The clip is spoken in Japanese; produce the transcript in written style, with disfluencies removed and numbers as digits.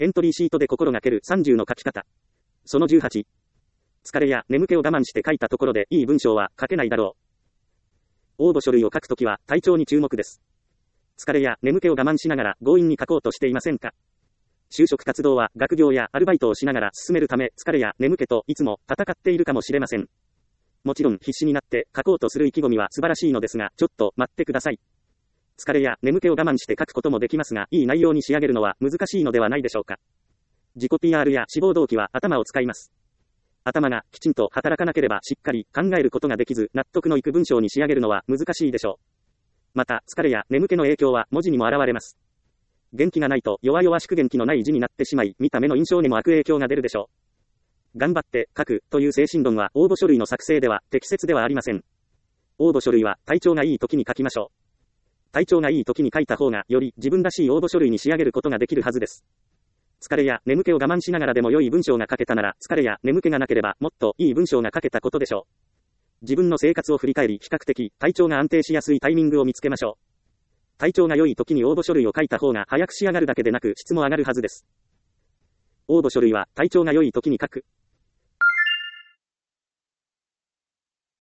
エントリーシートで心がける30の書き方。その18。疲れや眠気を我慢して書いたところでいい文章は書けないだろう。応募書類を書くときは体調に注目です。疲れや眠気を我慢しながら強引に書こうとしていませんか？就職活動は学業やアルバイトをしながら進めるため疲れや眠気といつも戦っているかもしれません。もちろん必死になって書こうとする意気込みは素晴らしいのですが、ちょっと待ってください。疲れや眠気を我慢して書くこともできますが、いい内容に仕上げるのは難しいのではないでしょうか。自己 PR や志望動機は頭を使います。頭がきちんと働かなければしっかり考えることができず、納得のいく文章に仕上げるのは難しいでしょう。また、疲れや眠気の影響は文字にも現れます。元気がないと弱々しく元気のない字になってしまい、見た目の印象にも悪影響が出るでしょう。頑張って書くという精神論は応募書類の作成では適切ではありません。応募書類は体調がいい時に書きましょう。体調がいい時に書いた方がより自分らしい応募書類に仕上げることができるはずです。疲れや眠気を我慢しながらでも良い文章が書けたなら、疲れや眠気がなければもっといい文章が書けたことでしょう。自分の生活を振り返り、比較的体調が安定しやすいタイミングを見つけましょう。体調が良い時に応募書類を書いた方が早く仕上がるだけでなく質も上がるはずです。応募書類は体調が良い時に書く。